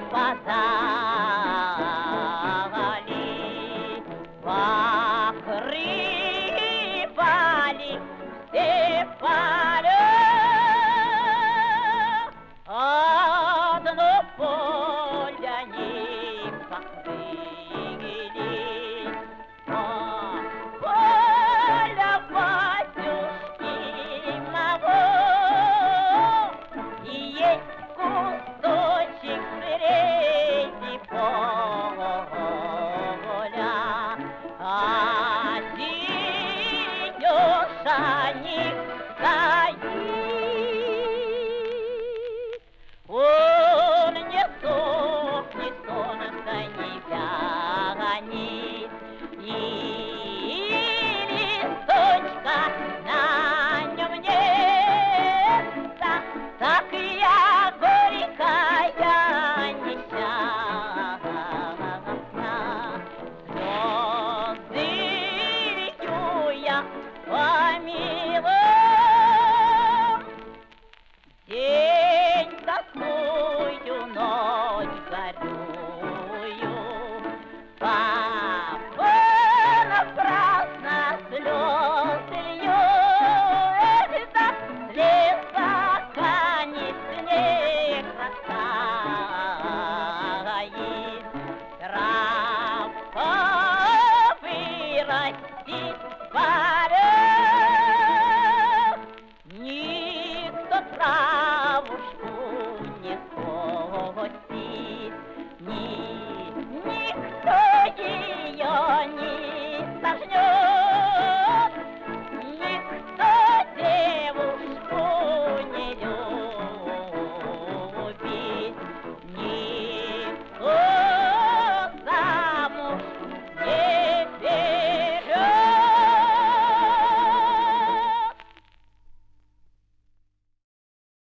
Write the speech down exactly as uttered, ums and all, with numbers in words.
подали, покрывали все поля. Одно поле не покрыли, а поле батюшки моего, и есть кусочек среди поля, а Синюшаник стоит. Он не сохнет, солнце не вянет, и листочка на нем нет, так я горькая несчастна, слезы лью я по милым. День такую, ночь горюю, папа напрасно слезы льет, это слеза канет не красавец, травка вырастит поля. Никто травушку не косит, ни, никто ее не сожнет.